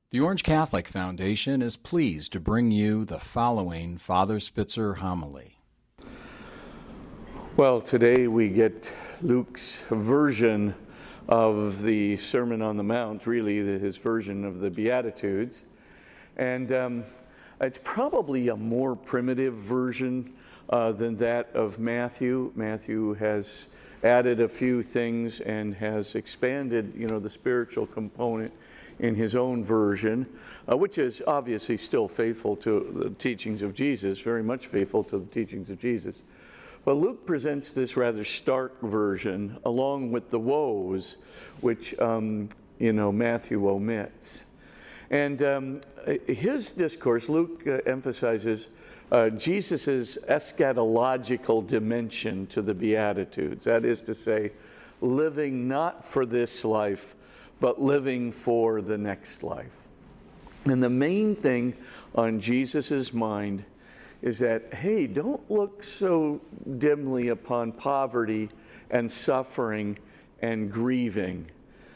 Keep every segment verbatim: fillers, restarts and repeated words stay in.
The Orange Catholic Foundation is pleased to bring you the following Father Spitzer homily. Well, today we get Luke's version of the Sermon on the Mount, really his version of the Beatitudes. And um, it's probably a more primitive version uh, than that of Matthew. Matthew has added a few things and has expanded, you know, the spiritual component in his own version, uh, which is obviously still faithful to the teachings of Jesus, very much faithful to the teachings of Jesus. But Luke presents this rather stark version along with the woes, which, um, you know, Matthew omits. And um, his discourse, Luke uh, emphasizes uh, Jesus' eschatological dimension to the Beatitudes. That is to say, living not for this life, but living for the next life. And the main thing on Jesus' mind is that, hey, don't look so dimly upon poverty and suffering and grieving.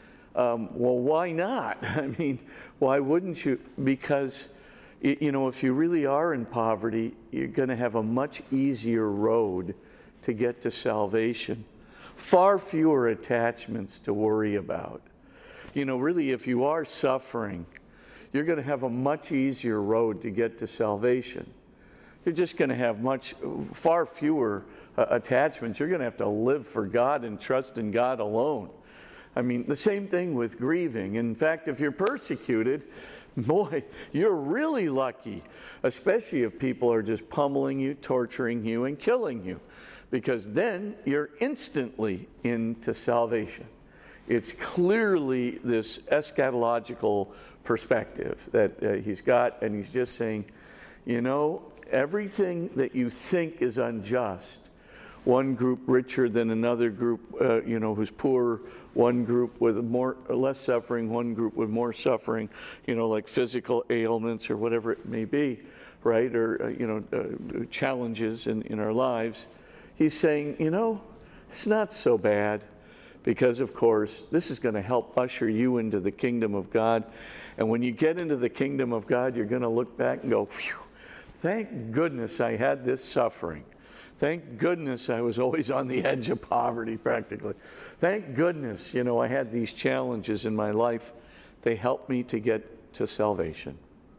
Um, well, why not? I mean, why wouldn't you? Because, you know, if you really are in poverty, you're going to have a much easier road to get to salvation. Far fewer attachments to worry about. You know, really, if you are suffering, you're going to have a much easier road to get to salvation. You're just going to have much, far fewer uh, attachments. You're going to have to live for God and trust in God alone. I mean, the same thing with grieving. In fact, if you're persecuted, boy, you're really lucky, especially if people are just pummeling you, torturing you, and killing you, because then you're instantly into salvation. It's clearly this eschatological perspective that uh, he's got, and he's just saying, you know, everything that you think is unjust, one group richer than another group, uh, you know, who's poor, one group with more or less suffering, one group with more suffering, you know, like physical ailments or whatever it may be, right, or, uh, you know, uh, challenges in, in our lives. He's saying, you know, it's not so bad. Because, of course, this is going to help usher you into the kingdom of God. And when you get into the kingdom of God, you're going to look back and go, phew, thank goodness I had this suffering. Thank goodness I was always on the edge of poverty, practically. Thank goodness, you know, I had these challenges in my life. They helped me to get to salvation.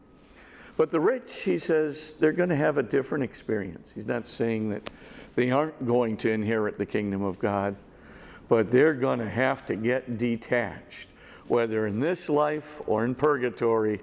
But the rich, he says, they're going to have a different experience. He's not saying that they aren't going to inherit the kingdom of God, but they're going to have to get detached, whether in this life or in purgatory.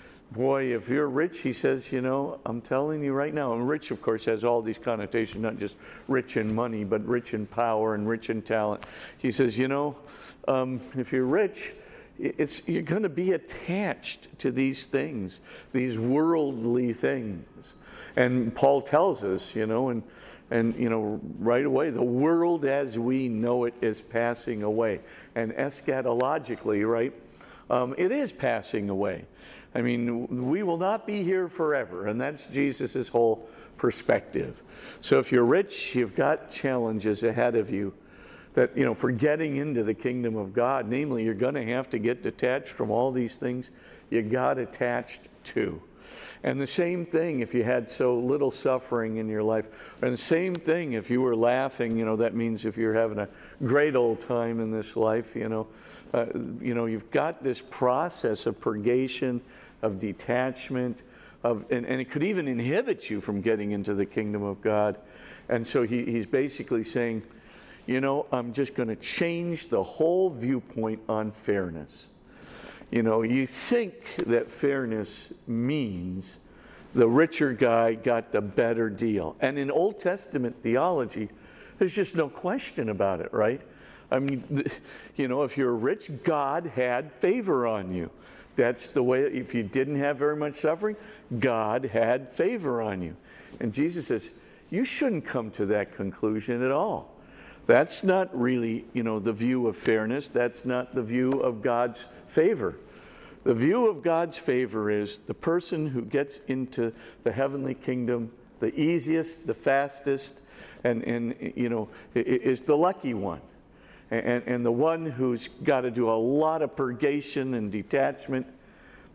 Boy, if you're rich, he says, you know, I'm telling you right now, and rich, of course, has all these connotations, not just rich in money, but rich in power and rich in talent. He says, you know, um, if you're rich, it's, you're going to be attached to these things, these worldly things. And Paul tells us, you know, and And, you know, right away, the world as we know it is passing away. And eschatologically, right, um, it is passing away. I mean, we will not be here forever. And that's Jesus' whole perspective. So if you're rich, you've got challenges ahead of you that, you know, for getting into the kingdom of God, namely, you're going to have to get detached from all these things you got attached to. And the same thing if you had so little suffering in your life. And the same thing if you were laughing, you know, that means if you're having a great old time in this life, you know, uh, you know, you've got this process of purgation, of detachment, of, and, and it could even inhibit you from getting into the kingdom of God. And so he, he's basically saying, you know, I'm just going to change the whole viewpoint on fairness. You know, you think that fairness means the richer guy got the better deal. And in Old Testament theology, there's just no question about it, right? I mean, you know, if you're rich, God had favor on you. That's the way, if you didn't have very much suffering, God had favor on you. And Jesus says, you shouldn't come to that conclusion at all. That's not really, you know, the view of fairness. That's not the view of God's favor. The view of God's favor is the person who gets into the heavenly kingdom the easiest, the fastest, and, and you know, is the lucky one. And, and the one who's got to do a lot of purgation and detachment,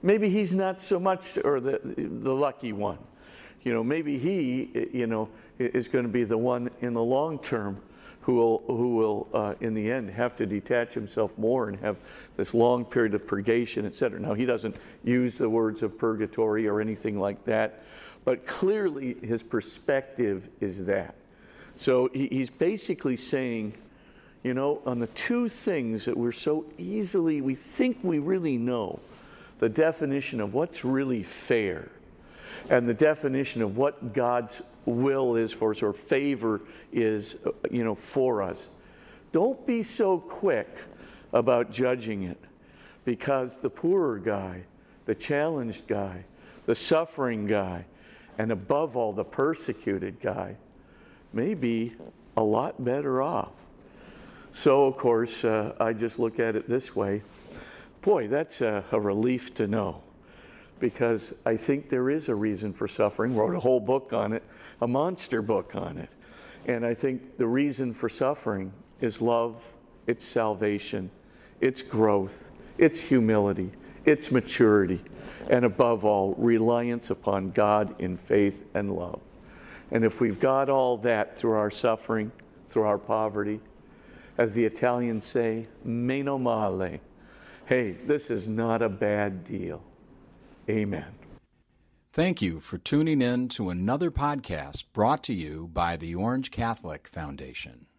maybe he's not so much, or the the lucky one. You know, maybe he, you know, is going to be the one in the long term who will, who will uh, in the end, have to detach himself more and have this long period of purgation, et cetera. Now, he doesn't use the words of purgatory or anything like that, but clearly his perspective is that. So he, he's basically saying, you know, on the two things that we're so easily, we think we really know, the definition of what's really fair, and the definition of what God's will is for us, or favor is, you know, for us. Don't be so quick about judging it, because the poorer guy, the challenged guy, the suffering guy, and above all, the persecuted guy, may be a lot better off. So, of course, uh, I just look at it this way. Boy, that's a, a relief to know. Because I think there is a reason for suffering. Wrote a whole book on it, a monster book on it. And I think the reason for suffering is love, it's salvation, it's growth, it's humility, it's maturity, and above all, reliance upon God in faith and love. And if we've got all that through our suffering, through our poverty, as the Italians say, meno male. Hey, this is not a bad deal. Amen. Thank you for tuning in to another podcast brought to you by the Orange Catholic Foundation.